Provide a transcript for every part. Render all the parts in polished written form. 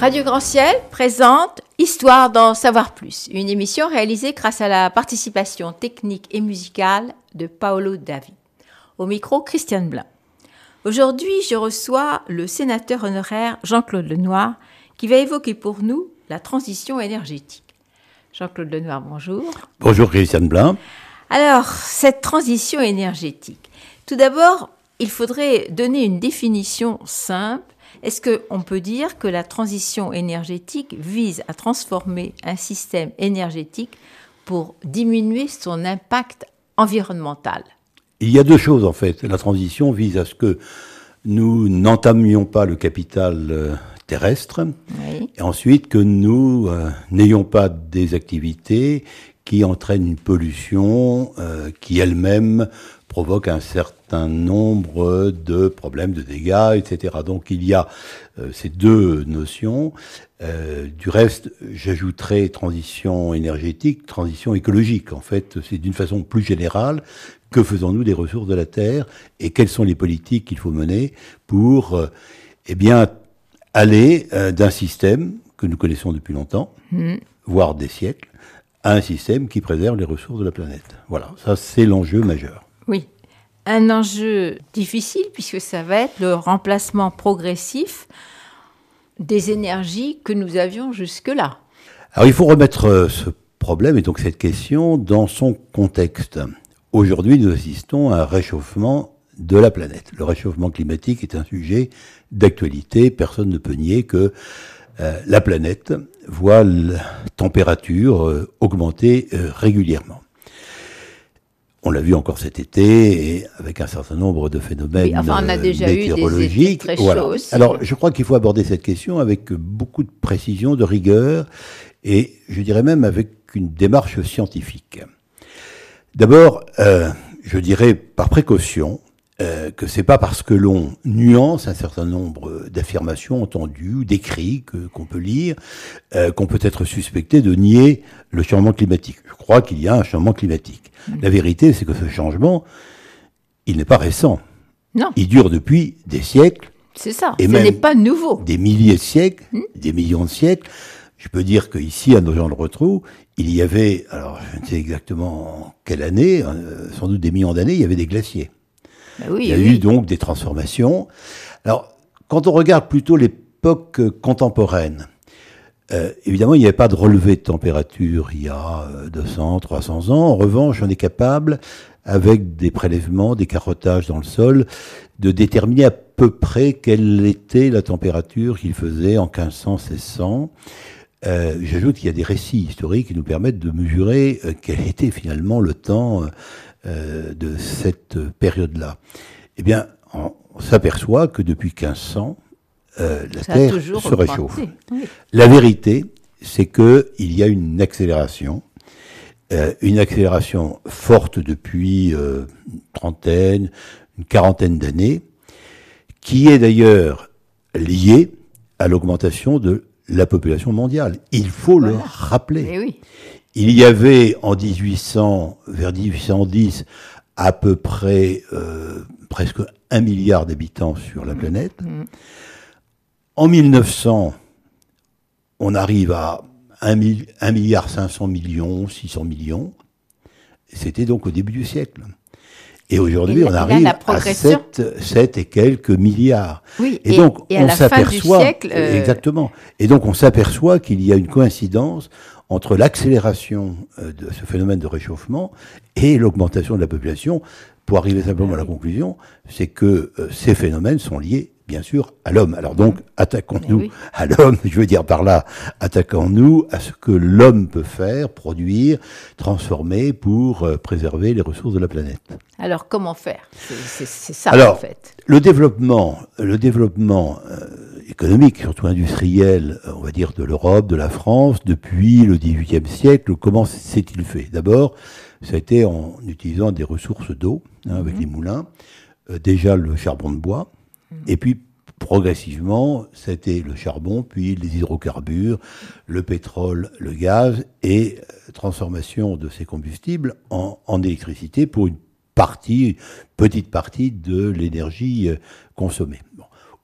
Radio Grand Ciel présente Histoire d'en savoir plus, une émission réalisée grâce à la participation technique et musicale de Paolo Davi. Au micro, Christiane Blin. Aujourd'hui, je reçois le sénateur honoraire Jean-Claude Lenoir qui va évoquer pour nous la transition énergétique. Jean-Claude Lenoir, bonjour. Bonjour Christiane Blin. Alors, cette transition énergétique, tout d'abord, il faudrait donner une définition simple. Est-ce qu'on peut dire que la transition énergétique vise à transformer un système énergétique pour diminuer son impact environnemental ? Il y a deux choses en fait. La transition vise à ce que nous n'entamions pas le capital terrestre, oui. Et ensuite que nous n'ayons pas des activités qui entraînent une pollution qui elle-même provoque un certain nombre de problèmes, de dégâts, etc. Donc il y a ces deux notions. Du reste, j'ajouterai transition énergétique, transition écologique. En fait, c'est d'une façon plus générale. Que faisons-nous des ressources de la Terre et quelles sont les politiques qu'il faut mener pour aller d'un système que nous connaissons depuis longtemps, voire des siècles, à un système qui préserve les ressources de la planète. Voilà, ça c'est l'enjeu majeur. Oui, un enjeu difficile puisque ça va être le remplacement progressif des énergies que nous avions jusque-là. Alors il faut remettre ce problème et donc cette question dans son contexte. Aujourd'hui, nous assistons à un réchauffement de la planète. Le réchauffement climatique est un sujet d'actualité. Personne ne peut nier que la planète voit la température augmenter régulièrement. On l'a vu encore cet été, et avec un certain nombre de phénomènes on a déjà météorologiques. Eu des étés très chauds aussi. Alors, je crois qu'il faut aborder cette question avec beaucoup de précision, de rigueur, et je dirais même avec une démarche scientifique. D'abord, je dirais par précaution que c'est pas parce que l'on nuance un certain nombre d'affirmations entendues ou d'écrits qu'on peut lire qu'on peut être suspecté de nier le changement climatique. Je crois qu'il y a un changement climatique. La vérité, c'est que ce changement, il n'est pas récent. Non. Il dure depuis des siècles. C'est ça, et ce même n'est pas nouveau. Des milliers de siècles, des millions de siècles. Je peux dire qu'ici, à Nogent-le-Rotrou, il y avait, alors je ne sais exactement en quelle année, sans doute des millions d'années, il y avait des glaciers. Oui, il y a eu donc des transformations. Alors, quand on regarde plutôt l'époque contemporaine, évidemment, il n'y avait pas de relevé de température il y a 200, 300 ans. En revanche, on est capable, avec des prélèvements, des carottages dans le sol, de déterminer à peu près quelle était la température qu'il faisait en 1500, 1600. J'ajoute qu'il y a des récits historiques qui nous permettent de mesurer quel était finalement le temps de cette période-là. Eh bien, on s'aperçoit que depuis 1500, la Terre se réchauffe. Oui. La vérité, c'est qu'il y a une accélération forte depuis une trentaine, une quarantaine d'années, qui est d'ailleurs liée à l'augmentation de la population mondiale. Il faut le rappeler. Mais oui. Il y avait en 1800, vers 1810, à peu près presque 1 milliard d'habitants sur la planète. En 1900, on arrive à 1 milliard 500 millions, 600 millions. C'était donc au début du siècle. Et aujourd'hui, on arrive à 7 et quelques milliards. Oui, et donc, on s'aperçoit, fin du siècle, exactement. Et donc, on s'aperçoit qu'il y a une coïncidence entre l'accélération de ce phénomène de réchauffement et l'augmentation de la population. Pour arriver simplement à la conclusion, c'est que ces phénomènes sont liés, bien sûr, à l'homme. Alors donc, attaquons-nous à l'homme, je veux dire par là, attaquons-nous à ce que l'homme peut faire, produire, transformer pour préserver les ressources de la planète. Alors, comment faire ? C'est ça, alors, en fait. Le développement économique, surtout industriel, on va dire de l'Europe, de la France, depuis le XVIIIe siècle, comment s'est-il fait ? D'abord, ça a été en utilisant des ressources d'eau, avec les moulins, déjà le charbon de bois, et puis progressivement, ça a été le charbon, puis les hydrocarbures, le pétrole, le gaz, et transformation de ces combustibles en électricité pour une petite partie de l'énergie consommée. Bon.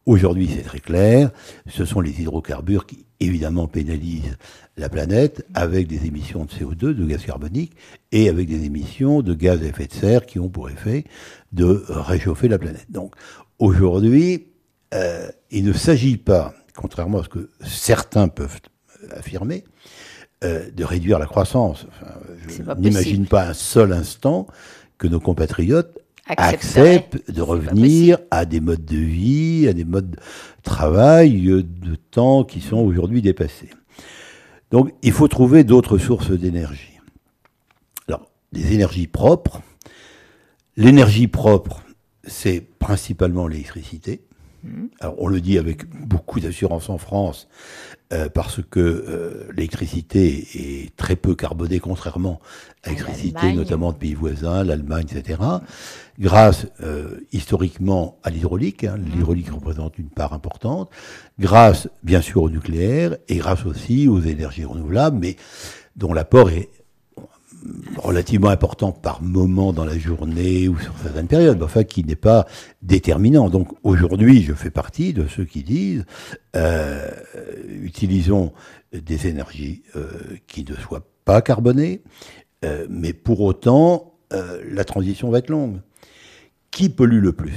aujourd'hui, c'est très clair, ce sont les hydrocarbures qui, évidemment, pénalisent la planète avec des émissions de CO2, de gaz carbonique, et avec des émissions de gaz à effet de serre qui ont pour effet de réchauffer la planète. Donc, aujourd'hui, il ne s'agit pas, contrairement à ce que certains peuvent affirmer, de réduire la croissance. Enfin, je n'imagine pas un seul instant que nos compatriotes acceptent de revenir à des modes de vie, à des modes de travail, de temps qui sont aujourd'hui dépassés. Donc, il faut trouver d'autres sources d'énergie. Alors, des énergies propres. L'énergie propre, c'est principalement l'électricité. Alors, on le dit avec beaucoup d'assurance en France, parce que l'électricité est très peu carbonée, contrairement à l'électricité, notamment de pays voisins, l'Allemagne, etc. Grâce, historiquement, à l'hydraulique. L'hydraulique représente une part importante. Grâce, bien sûr, au nucléaire, et grâce aussi aux énergies renouvelables, mais dont l'apport est relativement important par moment dans la journée ou sur certaines périodes, enfin qui n'est pas déterminant. Donc aujourd'hui, je fais partie de ceux qui disent utilisons des énergies qui ne soient pas carbonées, mais pour autant, la transition va être longue. Qui pollue le plus ?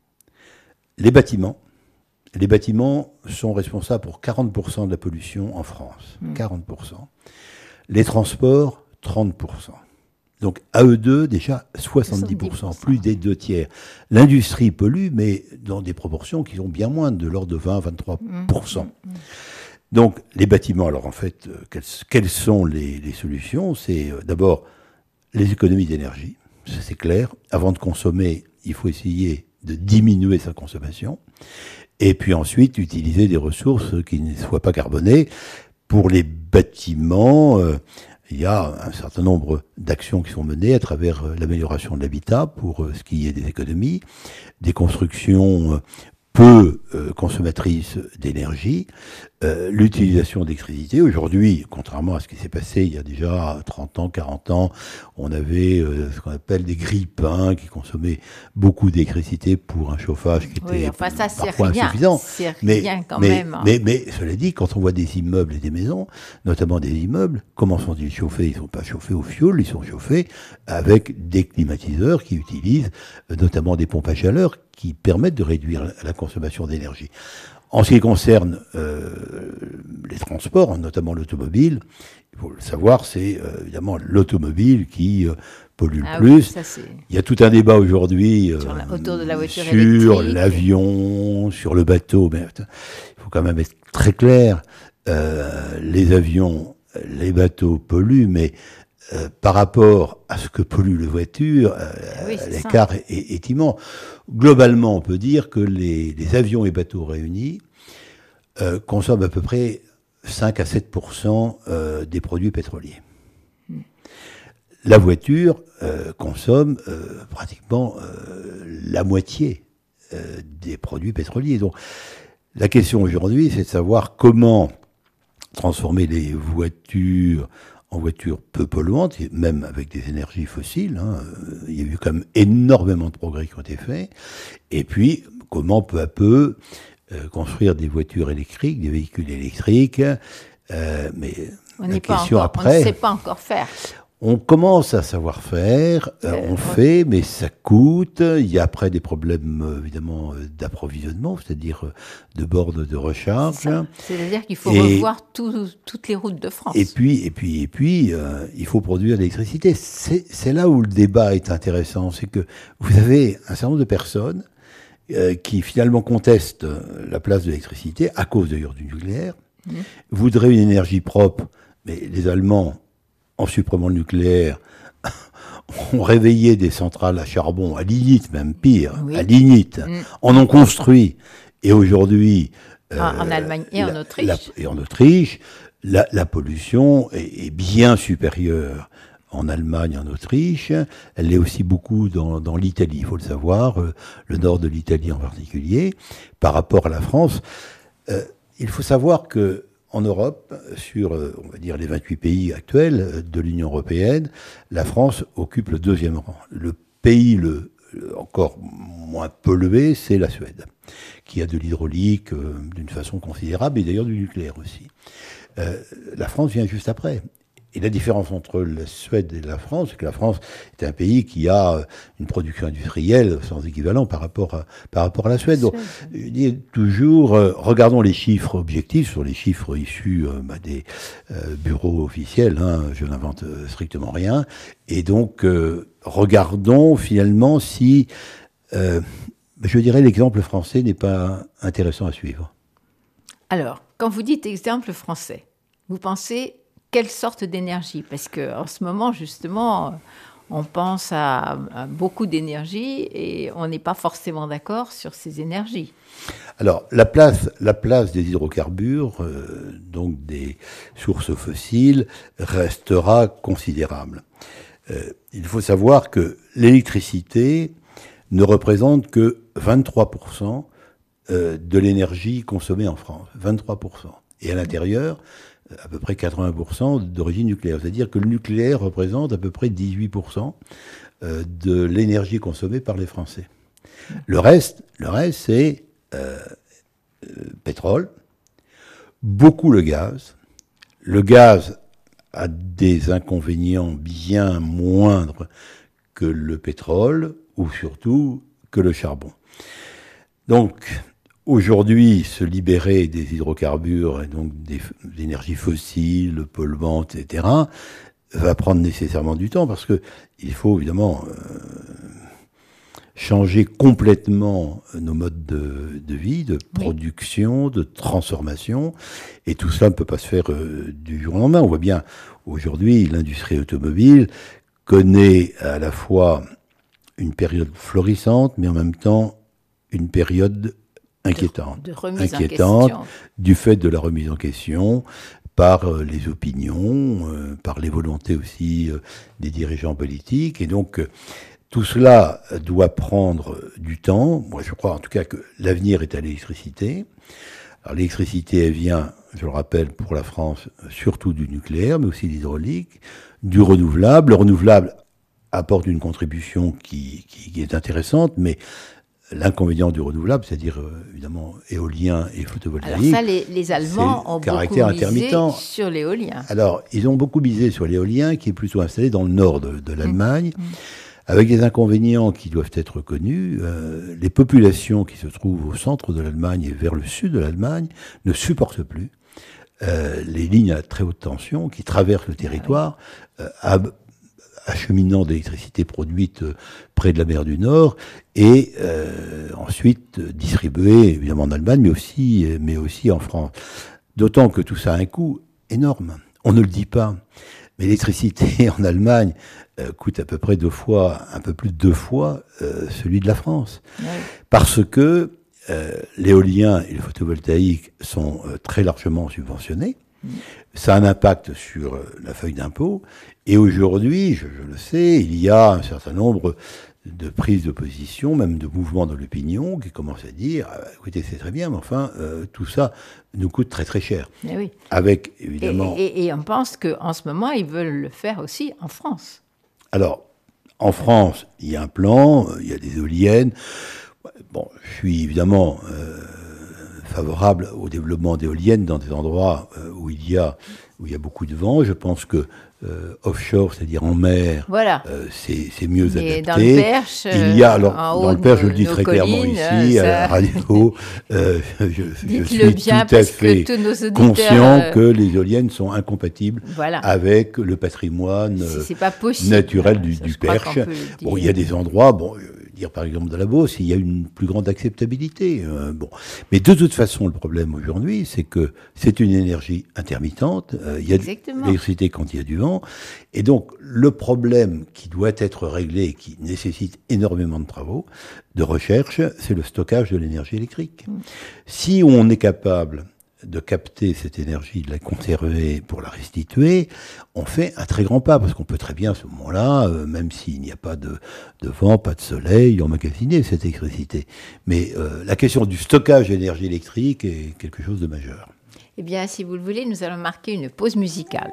Les bâtiments. Les bâtiments sont responsables pour 40% de la pollution en France. 40%. Les transports, 30%. Donc, à eux deux, déjà, 70%, plus des 2/3. L'industrie pollue, mais dans des proportions qui sont bien moindres, de l'ordre de 20-23%. Donc, les bâtiments, alors en fait, quelles sont les solutions ? C'est d'abord les économies d'énergie, ça c'est clair. Avant de consommer, il faut essayer de diminuer sa consommation. Et puis ensuite, utiliser des ressources qui ne soient pas carbonées. Pour les bâtiments, il y a un certain nombre d'actions qui sont menées à travers l'amélioration de l'habitat pour ce qui est des économies, des constructions peu consommatrices d'énergie, l'utilisation d'électricité. Aujourd'hui, contrairement à ce qui s'est passé il y a déjà 30 ans, 40 ans, on avait ce qu'on appelle des grille-pains qui consommaient beaucoup d'électricité pour un chauffage qui était parfois insuffisant. C'est rien quand même. Mais cela dit, quand on voit des immeubles et des maisons, notamment des immeubles, comment sont-ils chauffés ? Ils ne sont pas chauffés au fioul, ils sont chauffés avec des climatiseurs qui utilisent notamment des pompes à chaleur qui permettent de réduire la consommation d'énergie. En ce qui concerne les transports, notamment l'automobile, il faut le savoir, c'est évidemment l'automobile qui pollue le plus. Oui, il y a tout un débat aujourd'hui autour de la voiture sur électrique, l'avion, sur le bateau. Mais il faut quand même être très clair. Les avions, les bateaux polluent, mais par rapport à ce que pollue les voitures, l'écart est immense. Globalement, on peut dire que les avions et bateaux réunis consomment à peu près 5 à 7% des produits pétroliers. La voiture consomme pratiquement la moitié des produits pétroliers. Donc, la question aujourd'hui, c'est de savoir comment transformer les voitures en voitures peu polluantes, même avec des énergies fossiles. Il y a eu quand même énormément de progrès qui ont été faits. Et puis, comment peu à peu construire des voitures électriques, des véhicules électriques. Mais on ne sait pas encore faire. On commence à savoir faire, on fait, mais ça coûte. Il y a après des problèmes, évidemment, d'approvisionnement, c'est-à-dire de bornes de recharge. C'est-à-dire qu'il faut revoir toutes les routes de France. Et puis, il faut produire de l'électricité. C'est là où le débat est intéressant. C'est que vous avez un certain nombre de personnes qui, finalement, contestent la place de l'électricité, à cause d'ailleurs du nucléaire, voudraient une énergie propre, mais les Allemands, en supprimant le nucléaire, ont réveillé des centrales à charbon, à lignite même, pire, à lignite, en ont construit. Et aujourd'hui... en Allemagne et en Autriche. La pollution est bien supérieure en Allemagne, en Autriche. Elle l'est aussi beaucoup dans l'Italie, il faut le savoir, le nord de l'Italie en particulier, par rapport à la France. Il faut savoir que en Europe, sur, on va dire, les 28 pays actuels de l'Union européenne, la France occupe le 2e rang. Le pays le encore moins polluée, c'est la Suède, qui a de l'hydraulique d'une façon considérable, et d'ailleurs du nucléaire aussi. La France vient juste après. Et la différence entre la Suède et la France, c'est que la France est un pays qui a une production industrielle sans équivalent par rapport à la Suède. Donc, je dis toujours, regardons les chiffres objectifs, sur les chiffres issus des bureaux officiels, je n'invente strictement rien, et donc regardons finalement si, je dirais, l'exemple français n'est pas intéressant à suivre. Alors, quand vous dites exemple français, vous pensez quelle sorte d'énergie? Parce qu'en ce moment, justement, on pense à beaucoup d'énergie et on n'est pas forcément d'accord sur ces énergies. Alors, la place des hydrocarbures, donc des sources fossiles, restera considérable. Il faut savoir que l'électricité ne représente que 23% de l'énergie consommée en France. 23%. Et à l'intérieur, à peu près 80% d'origine nucléaire. C'est-à-dire que le nucléaire représente à peu près 18% de l'énergie consommée par les Français. Le reste c'est pétrole, beaucoup le gaz. Le gaz a des inconvénients bien moindres que le pétrole, ou surtout que le charbon. Donc, aujourd'hui, se libérer des hydrocarbures et donc des énergies fossiles, polluantes, etc., va prendre nécessairement du temps parce que il faut évidemment changer complètement nos modes de vie, de production, de transformation, et tout cela ne peut pas se faire du jour au lendemain. On voit bien aujourd'hui l'industrie automobile connaît à la fois une période florissante, mais en même temps une période inquiétante, du fait de la remise en question par les opinions, par les volontés aussi des dirigeants politiques. Et donc, tout cela doit prendre du temps. Moi, je crois en tout cas que l'avenir est à l'électricité. Alors, l'électricité, elle vient, je le rappelle, pour la France, surtout du nucléaire, mais aussi de l'hydraulique, du renouvelable. Le renouvelable apporte une contribution qui est intéressante, mais l'inconvénient du renouvelable, c'est-à-dire évidemment éolien et photovoltaïque. Alors ça, les Allemands ont beaucoup misé sur l'éolien. Alors, ils ont beaucoup misé sur l'éolien, qui est plutôt installé dans le nord de l'Allemagne, avec des inconvénients qui doivent être connus. Les populations qui se trouvent au centre de l'Allemagne et vers le sud de l'Allemagne ne supportent plus les lignes à très haute tension qui traversent le territoire, acheminant d'électricité produite près de la mer du Nord et ensuite distribuée évidemment en Allemagne mais aussi en France. D'autant que tout ça a un coût énorme. On ne le dit pas, mais l'électricité en Allemagne coûte à peu près un peu plus de 2 fois celui de la France. Oui. Parce que l'éolien et le photovoltaïque sont très largement subventionnés. Ça a un impact sur la feuille d'impôt. Et aujourd'hui, je le sais, il y a un certain nombre de prises de position, même de mouvements de l'opinion, qui commencent à dire écoutez, c'est très bien, mais enfin, tout ça nous coûte très très cher. Mais oui. Avec, évidemment. Et on pense qu'en ce moment, ils veulent le faire aussi en France. Alors, en France, il y a un plan, il y a des éoliennes. Bon, je suis évidemment favorable au développement d'éoliennes dans des endroits où il y a beaucoup de vent. Je pense que offshore, c'est-à-dire en mer, voilà. C'est mieux adapté. Dans le Perche, il y a, alors, dans le Perche, je le dis très clairement ici, à la radio, je suis bien tout à fait conscient que les éoliennes sont incompatibles avec le patrimoine naturel du Perche. Bon, il y a des endroits, par exemple dans la Beauce, il y a une plus grande acceptabilité. Mais de toute façon, le problème aujourd'hui, c'est que c'est une énergie intermittente. Il y a de l'électricité quand il y a du vent. Et donc, le problème qui doit être réglé et qui nécessite énormément de travaux, de recherche, c'est le stockage de l'énergie électrique. Si on est capable de capter cette énergie, de la conserver pour la restituer, on fait un très grand pas, parce qu'on peut très bien à ce moment-là, même s'il n'y a pas de vent, pas de soleil, emmagasiner cette électricité. Mais la question du stockage d'énergie électrique est quelque chose de majeur. Eh bien, si vous le voulez, nous allons marquer une pause musicale.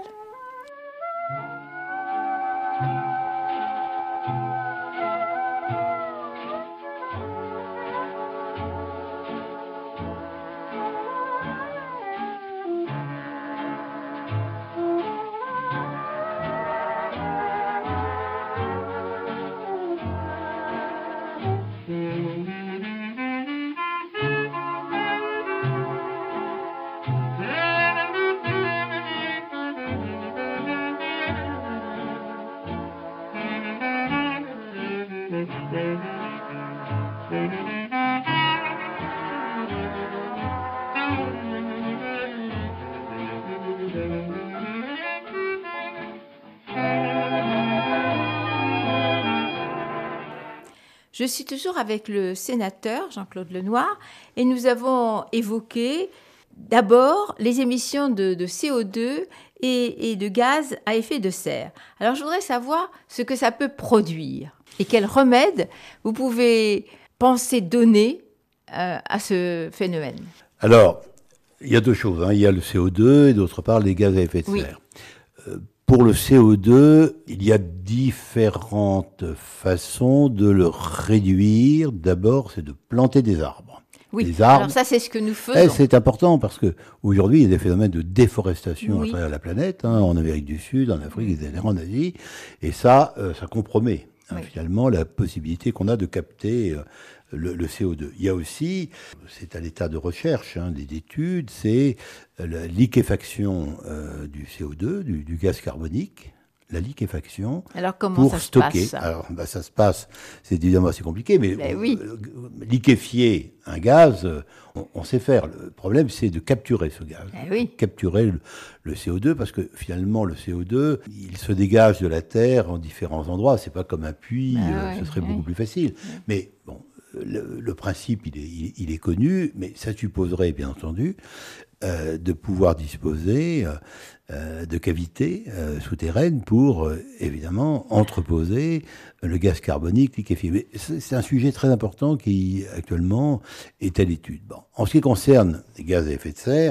Je suis toujours avec le sénateur Jean-Claude Lenoir et nous avons évoqué d'abord les émissions de CO2 et de gaz à effet de serre. Alors je voudrais savoir ce que ça peut produire et quels remèdes vous pouvez penser donner à ce phénomène. Alors, il y a deux choses, hein. Il y a le CO2 et d'autre part les gaz à effet de serre. Pour le CO2, il y a différentes façons de le réduire. D'abord, c'est de planter des arbres. Oui, les arbres, alors ça, c'est ce que nous faisons. C'est important parce que aujourd'hui, il y a des phénomènes de déforestation à travers la planète, hein, en Amérique du Sud, en Afrique, etc., en Asie, et ça compromet finalement la possibilité qu'on a de capter le CO2. Il y a aussi, c'est à l'état de recherche, des études, c'est la liquéfaction du CO2, du gaz carbonique. La liquéfaction. Alors comment pour ça se stocker. passe ça Alors ça se passe, c'est évidemment assez compliqué, mais liquéfier un gaz, on sait faire. Le problème, c'est de capturer ce gaz, capturer le CO2, parce que finalement le CO2, il se dégage de la terre en différents endroits. C'est pas comme un puits, ce serait beaucoup plus facile. Mais bon, le principe, il est connu, mais ça supposerait bien entendu de pouvoir disposer de cavités souterraines pour, évidemment, entreposer le gaz carbonique liquéfié. Mais c'est un sujet très important qui, actuellement, est à l'étude. Bon. En ce qui concerne les gaz à effet de serre,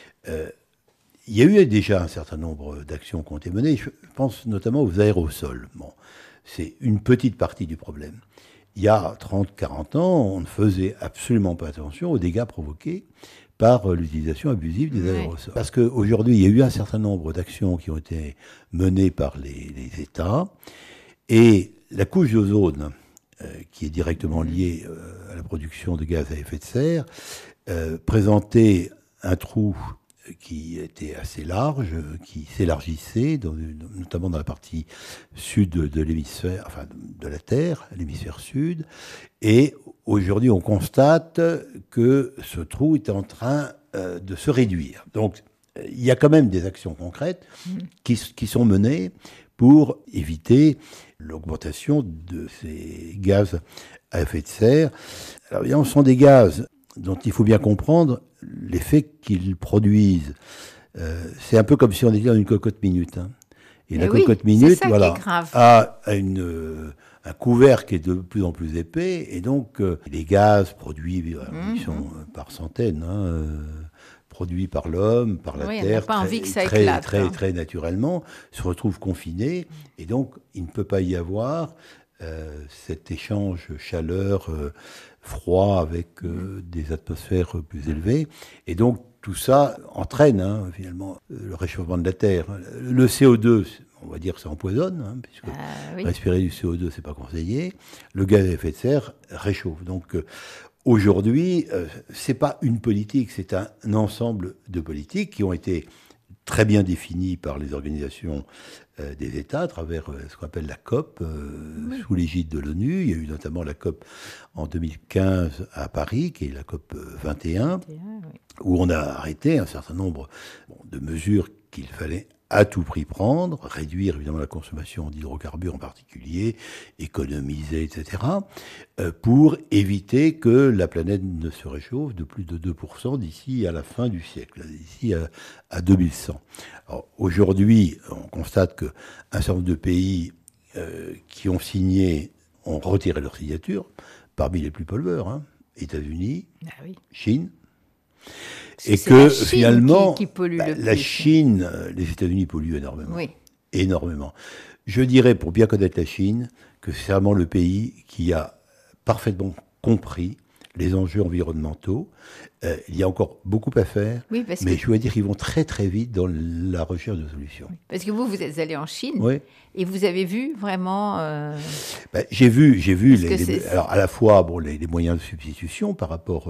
il y a eu déjà un certain nombre d'actions qui ont été menées. Je pense notamment aux aérosols. Bon, c'est une petite partie du problème. Il y a 30-40 ans, on ne faisait absolument pas attention aux dégâts provoqués par l'utilisation abusive des aérosols. Parce qu'aujourd'hui, il y a eu un certain nombre d'actions qui ont été menées par les États, et la couche d'ozone, qui est directement liée à la production de gaz à effet de serre, présentait un trou qui était assez large, qui s'élargissait, notamment dans la partie sud de l'hémisphère, enfin de la Terre, l'hémisphère sud. Et aujourd'hui, on constate que ce trou est en train de se réduire. Donc, il y a quand même des actions concrètes qui sont menées pour éviter l'augmentation de ces gaz à effet de serre. Alors, évidemment, ce sont des gaz dont il faut bien comprendre l'effet qu'ils produisent. C'est un peu comme si on était dans une cocotte minute. Hein. Et la cocotte minute, a un couvercle qui est de plus en plus épais, et donc les gaz produits, ils sont par centaines, produits par l'homme, par la Terre, très naturellement, se retrouvent confinés, et donc il ne peut pas y avoir cet échange chaleur froid avec des atmosphères plus élevées, et donc tout ça entraîne finalement le réchauffement de la Terre. Le CO2, on va dire que ça empoisonne, puisque respirer du CO2, c'est pas conseillé. Le gaz à effet de serre réchauffe. Donc aujourd'hui, c'est pas une politique, c'est un ensemble de politiques qui ont été très bien définies par les organisations des États à travers ce qu'on appelle la COP, sous l'égide de l'ONU. Il y a eu notamment la COP en 2015 à Paris, qui est la COP 21, où on a arrêté un certain nombre de mesures qu'il fallait à tout prix prendre, réduire évidemment la consommation d'hydrocarbures en particulier, économiser, etc., pour éviter que la planète ne se réchauffe de plus de 2% d'ici à la fin du siècle, d'ici à 2100. Alors, aujourd'hui, on constate qu'un certain nombre de pays qui ont signé ont retiré leur signature, parmi les plus pollueurs, États-Unis, Chine. Et que finalement, qui pollue le plus. La Chine, les États-Unis polluent énormément. Énormément. Je dirais, pour bien connaître la Chine, que c'est vraiment le pays qui a parfaitement compris les enjeux environnementaux. Il y a encore beaucoup à faire, mais je dois dire qu'ils vont très très vite dans la recherche de solutions. Parce que vous êtes allé en Chine, et vous avez vu vraiment... J'ai vu alors à la fois les moyens de substitution par rapport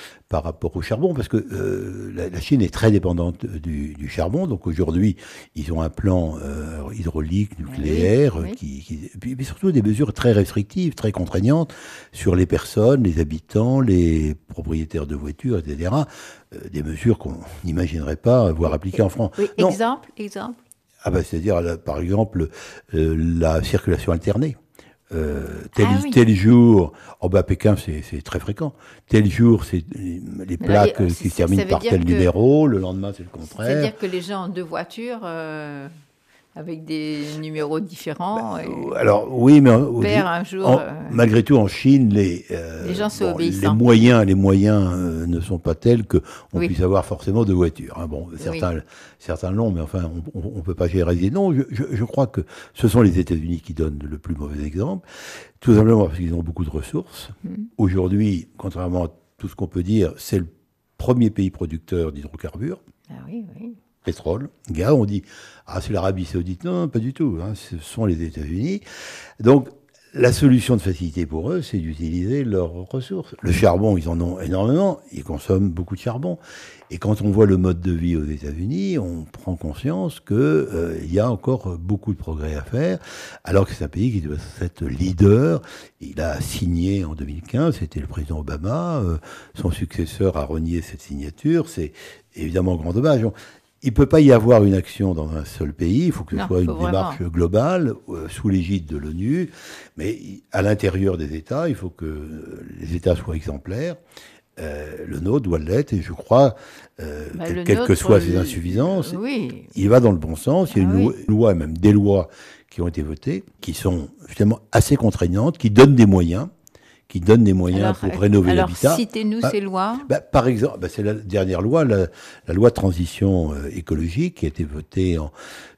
au charbon, parce que la Chine est très dépendante du charbon, donc aujourd'hui ils ont un plan hydraulique, nucléaire, puis surtout des mesures très restrictives, très contraignantes sur les personnes, les habitants, les propriétaires de voitures, etc. Des mesures qu'on n'imaginerait pas voir appliquées en France. Exemple c'est-à-dire, par exemple, la circulation alternée. tel jour, à Pékin c'est très fréquent, tel jour c'est les plaques qui se terminent par tel numéro, le lendemain c'est le contraire. C'est-à-dire que les gens ont 2 voitures avec des numéros différents. Alors oui, mais un jour, malgré tout en Chine, les gens sont obéissants. Les moyens ne sont pas tels qu'on puisse avoir forcément 2 voitures. Hein. Bon, certains l'ont, mais enfin on peut pas généraliser. Non, je crois que ce sont les États-Unis qui donnent le plus mauvais exemple, tout simplement parce qu'ils ont beaucoup de ressources. Aujourd'hui, contrairement à tout ce qu'on peut dire, c'est le premier pays producteur d'hydrocarbures. Ah oui. Pétrole, gaz, on dit c'est l'Arabie Saoudite. Non, pas du tout. Hein, ce sont les États-Unis. Donc la solution de facilité pour eux, c'est d'utiliser leurs ressources. Le charbon, ils en ont énormément. Ils consomment beaucoup de charbon. Et quand on voit le mode de vie aux États-Unis, on prend conscience que il y a encore beaucoup de progrès à faire. Alors que c'est un pays qui doit être leader. Il a signé en 2015. C'était le président Obama. Son successeur a renié cette signature. C'est évidemment grand dommage. Il ne peut pas y avoir une action dans un seul pays, il faut que ce soit une démarche globale, sous l'égide de l'ONU, mais à l'intérieur des États, il faut que les États soient exemplaires. Le nôtre doit l'être, et je crois, quelles que soient ses insuffisances, il va dans le bon sens. Il y a une loi, même des lois qui ont été votées, qui sont finalement assez contraignantes, qui donnent des moyens pour rénover l'habitat. Alors, citez-nous ces lois. Par exemple, c'est la dernière loi, la loi de transition écologique, qui a été votée en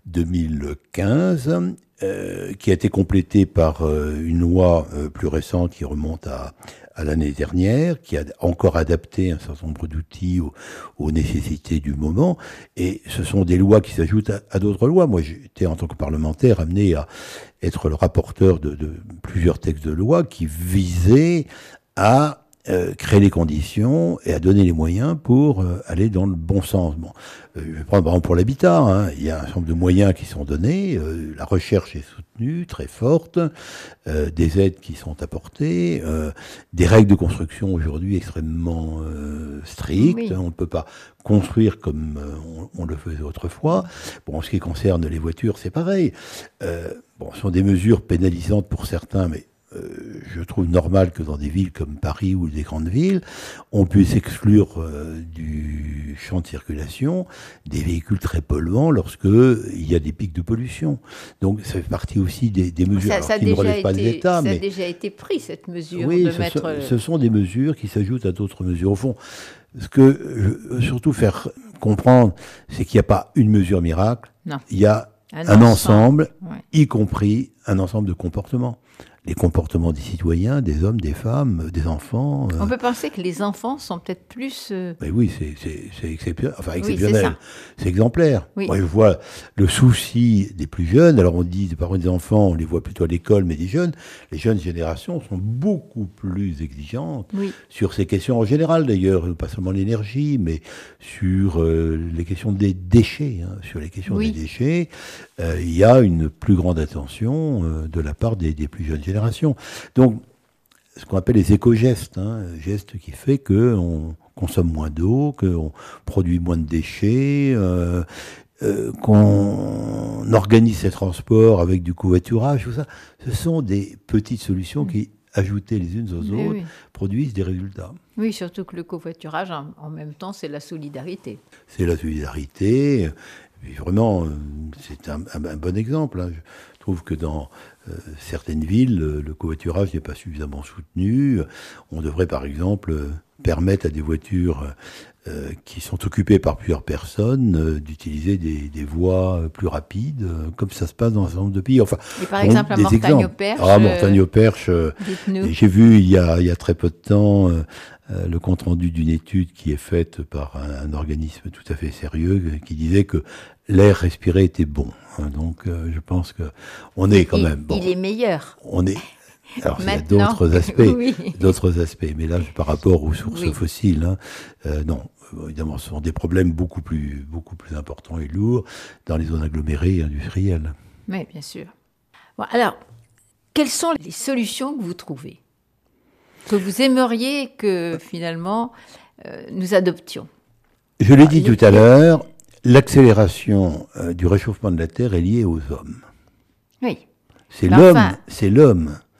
2015, qui a été complétée par une loi plus récente qui remonte à l'année dernière, qui a encore adapté un certain nombre d'outils aux nécessités du moment. Et ce sont des lois qui s'ajoutent à d'autres lois. Moi, j'étais, en tant que parlementaire, amené à être le rapporteur de plusieurs textes de loi qui visaient à créer les conditions et à donner les moyens pour aller dans le bon sens. Bon, je vais prendre par exemple pour l'habitat. Hein, il y a un certain nombre de moyens qui sont donnés. La recherche est soutenue, très forte. Des aides qui sont apportées. Des règles de construction aujourd'hui extrêmement strictes. On ne peut pas construire comme on le faisait autrefois. Bon, en ce qui concerne les voitures, c'est pareil. Ce sont des mesures pénalisantes pour certains, mais je trouve normal que dans des villes comme Paris ou des grandes villes, on puisse exclure du champ de circulation des véhicules très polluants lorsque il y a des pics de pollution. Donc ça fait partie aussi des mesures qui ne relèvent pas de l'État. Ça a déjà été pris, cette mesure. Ce sont des mesures qui s'ajoutent à d'autres mesures. Au fond, ce que je veux surtout faire comprendre, c'est qu'il n'y a pas une mesure miracle. Non. Il y a un ensemble, y compris un ensemble de comportements. Les comportements des citoyens, des hommes, des femmes, des enfants. On peut penser que les enfants sont peut-être plus... Mais oui, c'est exceptionnel. Enfin, exceptionnel. C'est exemplaire. Oui. Moi, je vois le souci des plus jeunes. Alors, on dit, des parents des enfants, on les voit plutôt à l'école, mais des jeunes. Les jeunes générations sont beaucoup plus exigeantes sur ces questions en général, d'ailleurs. Pas seulement l'énergie, mais sur les questions des déchets. Hein. Sur les questions des déchets, il y a une plus grande attention de la part des plus jeunes générations. Donc, ce qu'on appelle les éco-gestes, gestes qui fait qu'on consomme moins d'eau, qu'on produit moins de déchets, qu'on organise ses transports avec du covoiturage, tout ça. Ce sont des petites solutions qui, ajoutées les unes aux autres, produisent des résultats. Oui, surtout que le covoiturage, en même temps, c'est la solidarité. C'est la solidarité. Et vraiment, c'est un bon exemple. Hein. Je trouve que dans certaines villes, le covoiturage n'est pas suffisamment soutenu. On devrait, par exemple, permettre à des voitures qui sont occupées par plusieurs personnes d'utiliser des voies plus rapides, comme ça se passe dans un certain nombre de pays. Enfin, et par exemple, à Mortagne-au-Perche. Mortagne-au-Perche, j'ai vu il y a très peu de temps le compte-rendu d'une étude qui est faite par un organisme tout à fait sérieux qui disait que l'air respiré était bon. Donc, je pense que on est quand même bon. Il est meilleur. On est. Alors, il y a d'autres aspects, mais là, par rapport aux sources fossiles, non, évidemment, ce sont des problèmes beaucoup plus importants et lourds dans les zones agglomérées et industrielles. Oui, bien sûr. Bon, alors, quelles sont les solutions que vous trouvez, que vous aimeriez que, finalement, nous adoptions? Je l'ai dit tout à l'heure, l'accélération du réchauffement de la Terre est liée aux hommes. Oui. C'est l'homme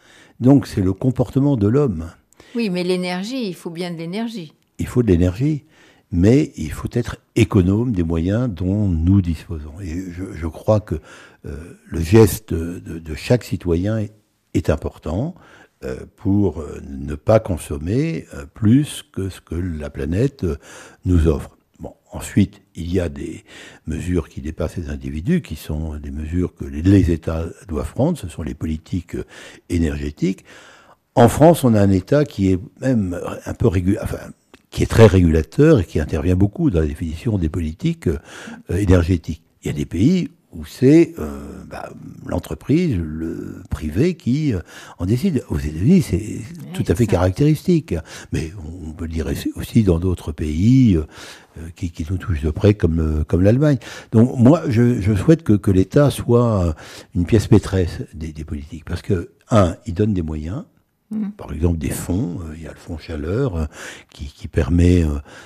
Donc c'est le comportement de l'homme. Oui, mais l'énergie, il faut bien de l'énergie. Il faut de l'énergie, mais il faut être économe des moyens dont nous disposons. Et je crois que le geste de chaque citoyen est important pour ne pas consommer plus que ce que la planète nous offre. Bon, ensuite, il y a des mesures qui dépassent les individus, qui sont des mesures que les États doivent prendre, ce sont les politiques énergétiques. En France, on a un État qui est même un peu qui est très régulateur et qui intervient beaucoup dans la définition des politiques énergétiques. Il y a des pays où c'est l'entreprise, le privé qui en décide. Aux États-Unis, c'est tout à fait caractéristique. Mais on peut le dire aussi dans d'autres pays qui nous touchent de près, comme l'Allemagne. Donc moi, je souhaite que l'État soit une pièce maîtresse des politiques. Parce que, il donne des moyens. Par exemple, des fonds, il y a le fonds chaleur qui permet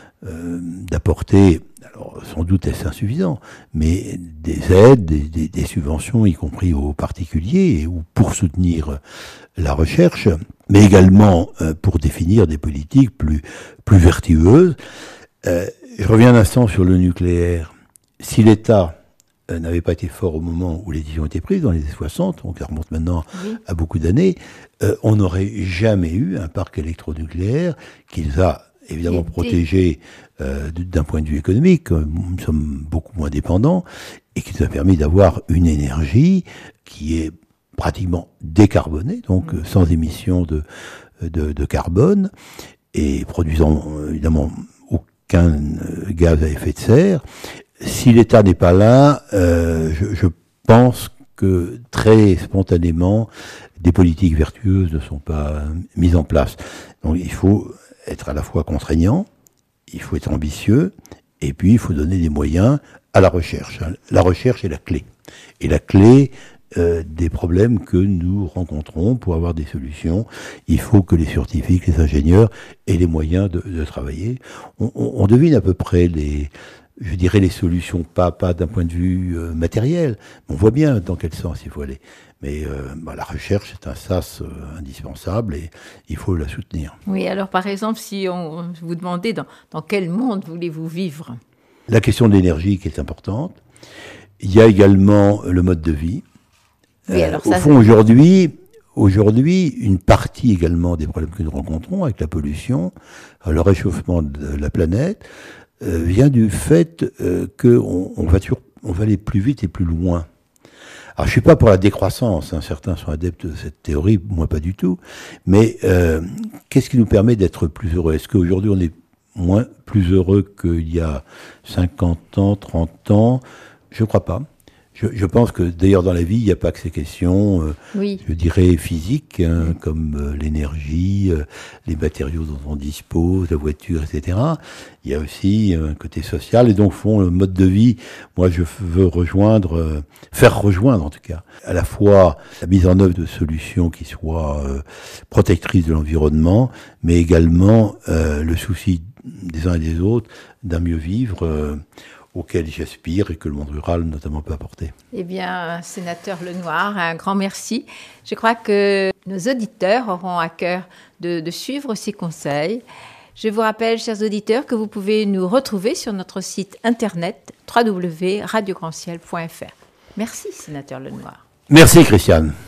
d'apporter, alors sans doute est-ce insuffisant, mais des aides, des subventions, y compris aux particuliers, ou pour soutenir la recherche, mais également pour définir des politiques plus vertueuses. Je reviens un instant sur le nucléaire. Si l'État n'avait pas été fort au moment où les décisions ont été prises, dans les années 60, donc ça remonte maintenant à beaucoup d'années, on n'aurait jamais eu un parc électronucléaire qui nous a évidemment protégés d'un point de vue économique. Nous sommes beaucoup moins dépendants et qui nous a permis d'avoir une énergie qui est pratiquement décarbonée, donc sans émission de carbone et produisant évidemment aucun gaz à effet de serre. Si l'État n'est pas là, je pense que très spontanément, des politiques vertueuses ne sont pas mises en place. Donc il faut être à la fois contraignant, il faut être ambitieux, et puis il faut donner des moyens à la recherche. La recherche est la clé. Et la clé des problèmes que nous rencontrons pour avoir des solutions, il faut que les scientifiques, les ingénieurs aient les moyens de travailler. On devine à peu près les solutions, pas d'un point de vue matériel. On voit bien dans quel sens il faut aller. Mais la recherche, c'est un sas indispensable et il faut la soutenir. Oui, alors par exemple, si on vous demandait dans quel monde voulez-vous vivre ? La question de l'énergie qui est importante. Il y a également le mode de vie. Oui, alors au fond, aujourd'hui, une partie également des problèmes que nous rencontrons avec la pollution, le réchauffement de la planète, vient du fait qu'on va aller plus vite et plus loin. Alors, je suis pas pour la décroissance, certains sont adeptes de cette théorie, moi pas du tout, mais qu'est-ce qui nous permet d'être plus heureux ? Est-ce qu'aujourd'hui on est plus heureux qu'il y a 50 ans, 30 ans ? Je crois pas. Je pense que d'ailleurs dans la vie, il n'y a pas que ces questions, je dirais physiques, comme l'énergie, les matériaux dont on dispose, la voiture, etc. Il y a aussi un côté social et donc le mode de vie. Moi, je veux faire rejoindre en tout cas, à la fois la mise en œuvre de solutions qui soient protectrices de l'environnement, mais également le souci des uns et des autres d'un mieux vivre. Auquel j'aspire et que le monde rural notamment peut apporter. Eh bien, sénateur Lenoir, un grand merci. Je crois que nos auditeurs auront à cœur de suivre ces conseils. Je vous rappelle, chers auditeurs, que vous pouvez nous retrouver sur notre site internet www.radiograndciel.fr. Merci, sénateur Lenoir. Merci, Christiane.